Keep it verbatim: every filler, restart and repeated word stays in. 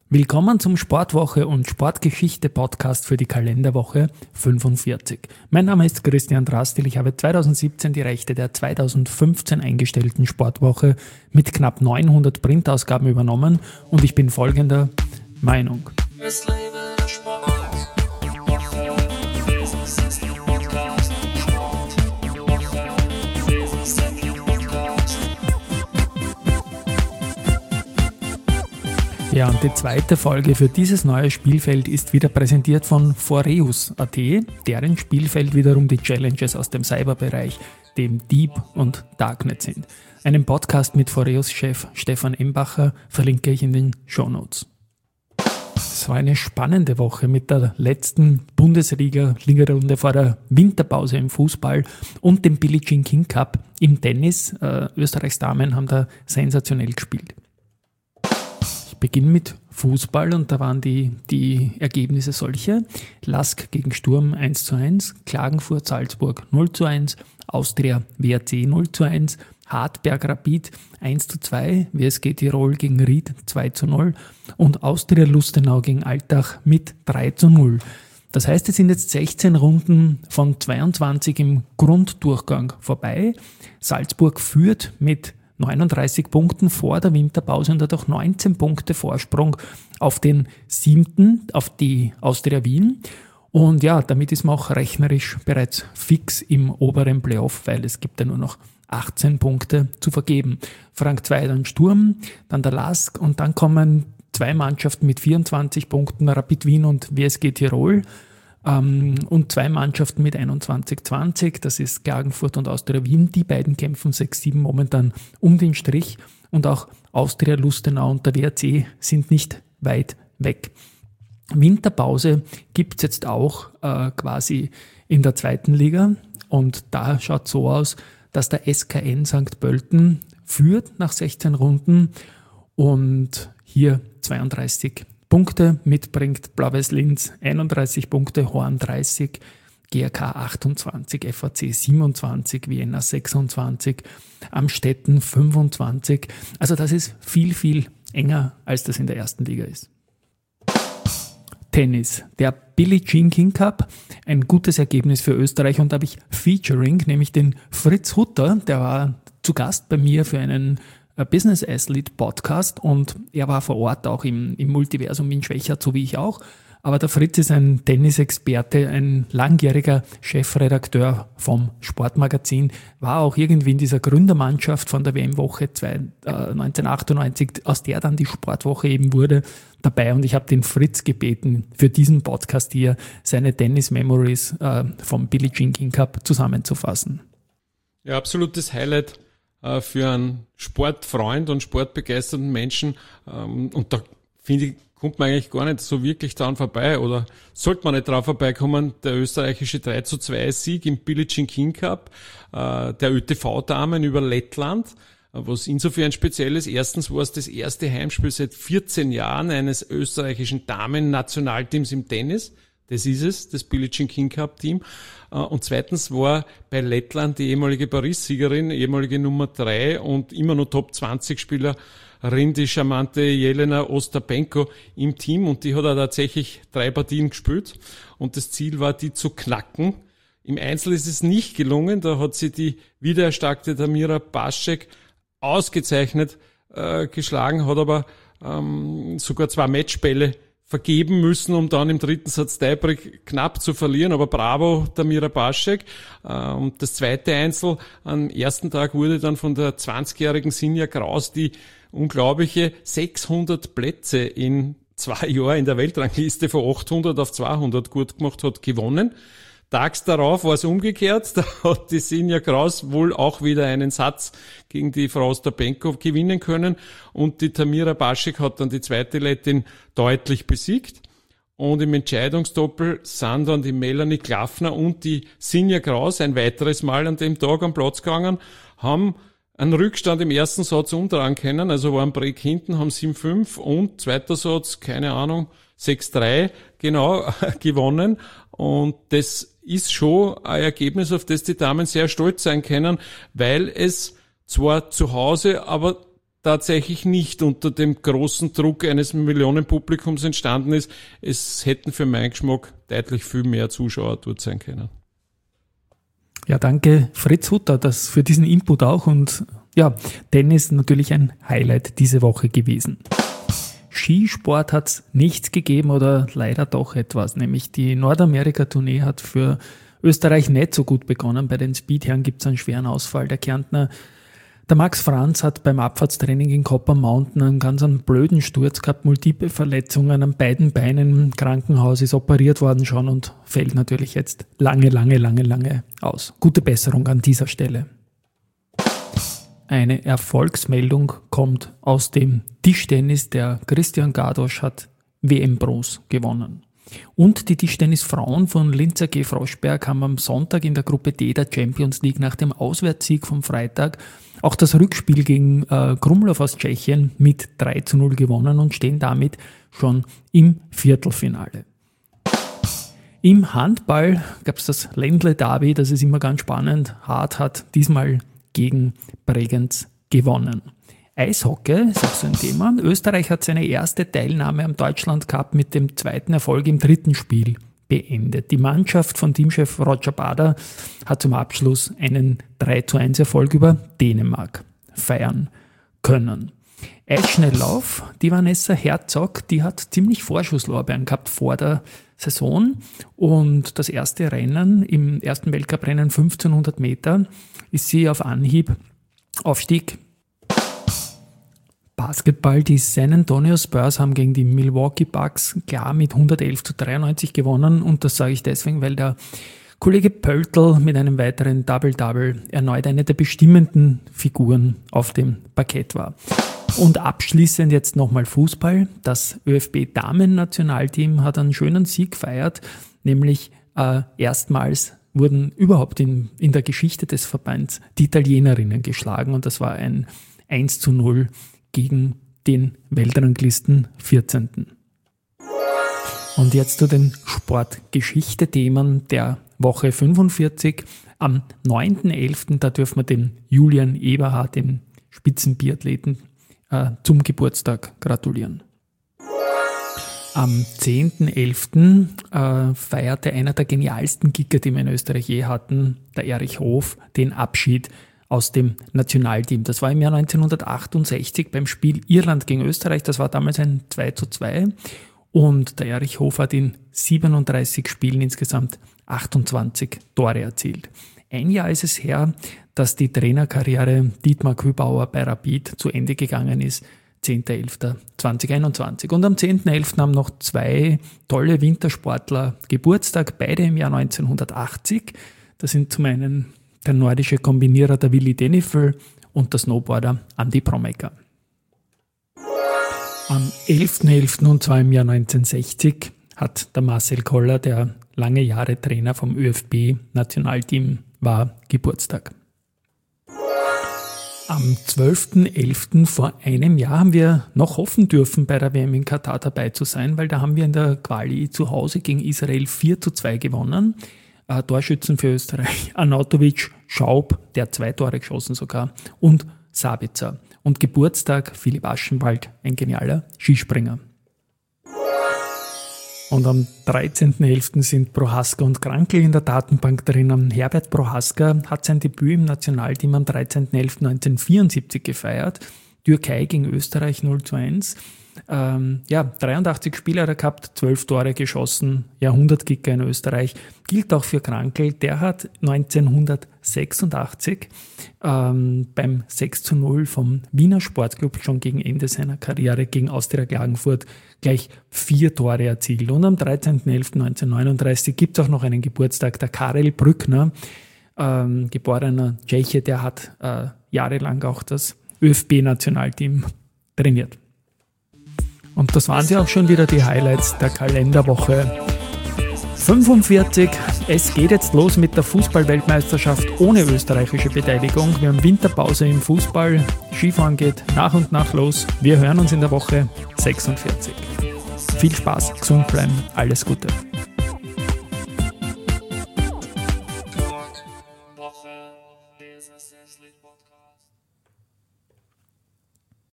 Willkommen zum Sportwoche und Sportgeschichte Podcast für die Kalenderwoche fünfundvierzig. Mein Name ist Christian Drastil. Ich habe zweitausendsiebzehn die Rechte der zweitausendfünfzehn eingestellten Sportwoche mit knapp neunhundert Printausgaben übernommen und ich bin folgender Meinung. Es lebe der Sport. Ja, und die zweite Folge für dieses neue Spielfeld ist wieder präsentiert von Foreus Punkt at, deren Spielfeld wiederum die Challenges aus dem Cyberbereich, dem Deep und Darknet sind. Einen Podcast mit Foreus-Chef Stefan Embacher verlinke ich in den Shownotes. Es war eine spannende Woche mit der letzten Bundesliga-Ligarunde vor der Winterpause im Fußball und dem Billie Jean King Cup im Tennis. Äh, Österreichs Damen haben da sensationell gespielt. Ich beginne mit Fußball und da waren die, die Ergebnisse solche. Lask gegen Sturm eins zu eins, Klagenfurt Salzburg null zu eins, Austria W R C null zu eins, Hartberg Rapid eins zu zwei, W S G Tirol gegen Ried zwei zu null und Austria Lustenau gegen Altach mit drei zu null. Das heißt, es sind jetzt sechzehn Runden von zweiundzwanzig im Grunddurchgang vorbei. Salzburg führt mit neununddreißig Punkten vor der Winterpause und hat auch neunzehn Punkte Vorsprung auf den siebten, auf die Austria Wien. Und ja, damit ist man auch rechnerisch bereits fix im oberen Playoff, weil es gibt ja nur noch achtzehn Punkte zu vergeben. Frank zwei dann Sturm, dann der Lask und dann kommen zwei Mannschaften mit vierundzwanzig Punkten, Rapid Wien und W S G Tirol. Und zwei Mannschaften mit einundzwanzig zwanzig, das ist Klagenfurt und Austria Wien. Die beiden kämpfen sechs sieben momentan um den Strich und auch Austria Lustenau und der W R C sind nicht weit weg. Winterpause gibt es jetzt auch äh, quasi in der zweiten Liga und da schaut es so aus, dass der S K N Sankt Pölten führt nach sechzehn Runden und hier zweiunddreißig Punkte mitbringt, Blau-Weiß Linz einunddreißig Punkte, Horn dreißig, G R K achtundzwanzig, F A C siebenundzwanzig, Vienna sechsundzwanzig, Amstetten fünfundzwanzig. Also das ist viel, viel enger, als das in der ersten Liga ist. Tennis, der Billie Jean King Cup, ein gutes Ergebnis für Österreich und da habe ich Featuring, nämlich den Fritz Hutter, der war zu Gast bei mir für einen Business Athlete Podcast und er war vor Ort auch im, im Multiversum in Schwächert, so wie ich auch. Aber der Fritz ist ein Tennisexperte, ein langjähriger Chefredakteur vom Sportmagazin, war auch irgendwie in dieser Gründermannschaft von der W M-Woche neunzehnhundertachtundneunzig, aus der dann die Sportwoche eben wurde, dabei. Und ich habe den Fritz gebeten, für diesen Podcast hier seine Tennis-Memories äh, vom Billie Jean King Cup zusammenzufassen. Ja, absolutes Highlight für einen Sportfreund und sportbegeisterten Menschen. Und da finde ich, kommt man eigentlich gar nicht so wirklich dran vorbei oder sollte man nicht dran vorbeikommen. Der österreichische drei zu zwei Sieg im Billie Jean King Cup der Ö T V-Damen über Lettland, was insofern speziell ist. Erstens war es das erste Heimspiel seit vierzehn Jahren eines österreichischen Damen-Nationalteams im Tennis. Das ist es, das Billie Jean King Cup Team. Und zweitens war bei Lettland die ehemalige Paris-Siegerin, ehemalige Nummer drei und immer noch Top zwanzig Spielerin, die charmante Jelena Ostapenko im Team. Und die hat auch tatsächlich drei Partien gespielt. Und das Ziel war, die zu knacken. Im Einzel ist es nicht gelungen. Da hat sie die wiedererstarkte Tamira Baschek ausgezeichnet äh, geschlagen, hat aber ähm, sogar zwei Matchbälle vergeben müssen, um dann im dritten Satz Tiebreak knapp zu verlieren. Aber bravo, Tamira Baschek. Und das zweite Einzel am ersten Tag wurde dann von der zwanzigjährigen Sinja Kraus die unglaubliche sechshundert Plätze in zwei Jahren in der Weltrangliste von achthundert auf zweihundert gut gemacht hat, gewonnen. Tags darauf war es umgekehrt, da hat die Sinja Kraus wohl auch wieder einen Satz gegen die Frau Ostapenko gewinnen können und die Tamira Baschek hat dann die zweite Lettin deutlich besiegt und im Entscheidungsdoppel sind dann die Melanie Klaffner und die Sinja Kraus ein weiteres Mal an dem Tag am Platz gegangen, haben einen Rückstand im ersten Satz umdrehen können, also waren Break hinten, haben sieben fünf und zweiter Satz, keine Ahnung, sechs drei genau gewonnen und das ist schon ein Ergebnis, auf das die Damen sehr stolz sein können, weil es zwar zu Hause, aber tatsächlich nicht unter dem großen Druck eines Millionenpublikums entstanden ist. Es hätten für meinen Geschmack deutlich viel mehr Zuschauer dort sein können. Ja, danke Fritz Hutter, das für diesen Input auch. Und ja, Tennis natürlich ein Highlight diese Woche gewesen. Skisport hat es nichts gegeben oder leider doch etwas, nämlich die Nordamerika-Tournee hat für Österreich nicht so gut begonnen. Bei den Speedherren gibt es einen schweren Ausfall. Der Kärntner, der Max Franz, hat beim Abfahrtstraining in Copper Mountain einen ganz einen blöden Sturz gehabt, multiple Verletzungen an beiden Beinen im Krankenhaus, ist operiert worden schon und fällt natürlich jetzt lange, lange, lange, lange aus. Gute Besserung an dieser Stelle. Eine Erfolgsmeldung kommt aus dem Tischtennis. Der Christian Gadosch hat W M-Bronze gewonnen. Und die Tischtennisfrauen von Linz A G Froschberg haben am Sonntag in der Gruppe D der Champions League nach dem Auswärtssieg vom Freitag auch das Rückspiel gegen äh, Krumlov aus Tschechien mit drei zu null gewonnen und stehen damit schon im Viertelfinale. Im Handball gab es das Ländle Derby, das ist immer ganz spannend. Hart hat diesmal gegen Bregenz gewonnen. Eishockey ist auch so ein Thema. Österreich hat seine erste Teilnahme am Deutschland Cup mit dem zweiten Erfolg im dritten Spiel beendet. Die Mannschaft von Teamchef Roger Bader hat zum Abschluss einen drei zu eins Erfolg über Dänemark feiern können. Eisschnelllauf, die Vanessa Herzog, die hat ziemlich Vorschusslorbeeren gehabt vor der Saison und das erste Rennen, im ersten Weltcuprennen fünfzehnhundert Meter, ist sie auf Anhieb Aufstieg. Basketball, die San Antonio Spurs haben gegen die Milwaukee Bucks klar mit hundertelf zu dreiundneunzig gewonnen und das sage ich deswegen, weil der Kollege Pöltl mit einem weiteren Double-Double erneut eine der bestimmenden Figuren auf dem Parkett war. Und abschließend jetzt nochmal Fußball. Das ÖFB-Damen-Nationalteam hat einen schönen Sieg gefeiert, nämlich äh, erstmals wurden überhaupt in, in der Geschichte des Verbands die Italienerinnen geschlagen und das war ein eins zu null gegen den Weltranglisten vierzehnten Und jetzt zu den Sportgeschichte-Themen der Woche fünfundvierzig. Am neunten elften da dürfen wir dem Julian Eberhardt, dem Spitzenbiathleten, äh, zum Geburtstag gratulieren. Am zehnten elften äh, feierte einer der genialsten Kicker, die wir in Österreich je hatten, der Erich Hof, den Abschied aus dem Nationalteam. Das war im Jahr neunzehnhundertachtundsechzig beim Spiel Irland gegen Österreich. Das war damals ein zwei zu zwei. Und der Erich Hof hat in siebenunddreißig Spielen insgesamt achtundzwanzig Tore erzielt. Ein Jahr ist es her, dass die Trainerkarriere Dietmar Kübauer bei Rapid zu Ende gegangen ist. zehnten elften zweitausendeinundzwanzig. Und am zehnten elften haben noch zwei tolle Wintersportler Geburtstag, beide im Jahr neunzehnhundertachtzig. Das sind zum einen der nordische Kombinierer der Willi Denifl und der Snowboarder Andi Promecker. Am elften elften und zwar im Jahr neunzehnhundertsechzig hat der Marcel Koller, der lange Jahre Trainer vom ÖFB-Nationalteam war, Geburtstag. Am zwölften elften vor einem Jahr haben wir noch hoffen dürfen, bei der W M in Katar dabei zu sein, weil da haben wir in der Quali zu Hause gegen Israel vier zu zwei gewonnen. Äh, Torschützen für Österreich, Arnautovic, Schaub, der hat zwei Tore geschossen sogar, und Sabitzer. Und Geburtstag Philipp Aschenwald, ein genialer Skispringer. Und am dreizehnten elften sind Prohaska und Krankl in der Datenbank drinnen. Herbert Prohaska hat sein Debüt im Nationalteam am dreizehnten elften neunzehnhundertvierundsiebzig gefeiert. Türkei gegen Österreich null zu eins. Ähm, ja, dreiundachtzig Spiele hat er gehabt, zwölf Tore geschossen, Jahrhundertkicker in Österreich. Gilt auch für Krankl, der hat neunzehnhundertsechsundachtzig ähm, beim sechs zu null vom Wiener Sportclub schon gegen Ende seiner Karriere gegen Austria Klagenfurt gleich vier Tore erzielt. Und am dreizehnten elften neunzehnhundertneununddreißig gibt es auch noch einen Geburtstag, der Karel Brückner, ähm, geborener Tscheche, der hat äh, jahrelang auch das ÖFB-Nationalteam trainiert. Und das waren sie auch schon wieder, die Highlights der Kalenderwoche fünfundvierzig. Es geht jetzt los mit der Fußball-Weltmeisterschaft ohne österreichische Beteiligung. Wir haben Winterpause im Fußball. Skifahren geht nach und nach los. Wir hören uns in der Woche sechsundvierzig. Viel Spaß, gesund bleiben, alles Gute.